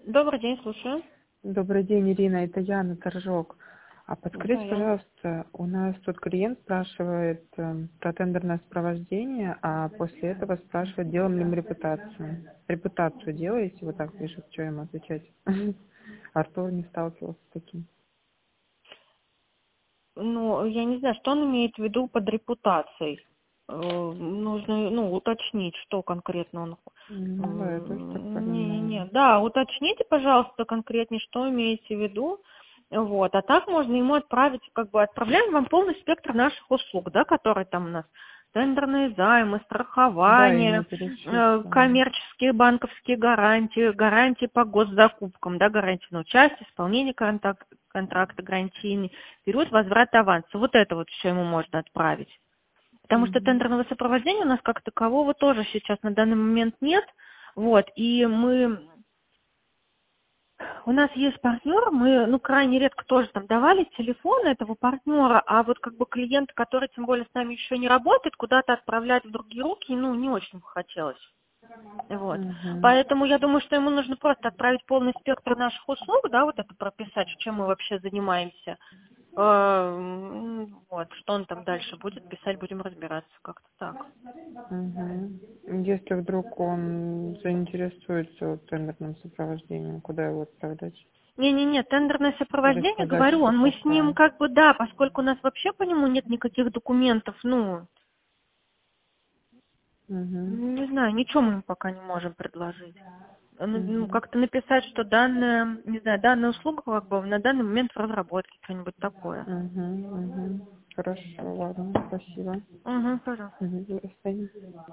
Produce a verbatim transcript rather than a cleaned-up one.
Добрый день, слушаю. Добрый день, Ирина, это Яна Торжок. А Да, подскажите, я. пожалуйста, у нас тут клиент спрашивает э, про тендерное сопровождение, а после этого спрашивает, делаем ли мы репутацию. Репутацию делаете? Вот так пишет, что ему отвечать. Артур не сталкивался с таким. Ну, я не знаю, что он имеет в виду под репутацией. Э, Нужно, ну, уточнить, что конкретно он... Ну да, я тоже так Не-не-не. понимаю. Да, уточните, пожалуйста, конкретнее, что имеете в виду. Вот. А так можно ему отправить, как бы отправляем вам полный спектр наших услуг, да, которые там у нас. Тендерные займы, Да, я ему страхование, э, перечислила. коммерческие банковские гарантии, гарантии по госзакупкам, да, гарантии на участие, исполнение контракта, контракта гарантийный, период возврата аванса. Вот это вот все ему можно отправить. Потому что Мгм. тендерного сопровождения у нас как такового тоже сейчас на данный момент нет. Вот, и мы, у нас есть партнер, мы, ну, крайне редко тоже там давали телефон этого партнера, а вот как бы клиент, который тем более с нами еще не работает, куда-то отправлять в другие руки, ну, не очень бы хотелось. Вот. Мгм. Поэтому я думаю, что ему нужно просто отправить полный спектр наших услуг, да, вот это прописать, чем мы вообще занимаемся. Э, м, Вот, что он там дальше будет писать, будем разбираться как-то так. Мгм. Если вдруг он заинтересуется вот тендерным сопровождением, куда его отправлять? Не-не-не, тендерное Или сопровождение, сказать, говорю, что он, мы с ним пока. как бы, да, поскольку у нас вообще по нему нет никаких документов, ну, Угу. не знаю, ничего мы ему пока не можем предложить. Ну, ну, Угу. как-то написать, что данная, не знаю, данная услуга как бы на данный момент в разработке, что-нибудь такое. Угу. Угу. Хорошо, ладно, спасибо. Угу, пожалуйста. Угу. До свидания.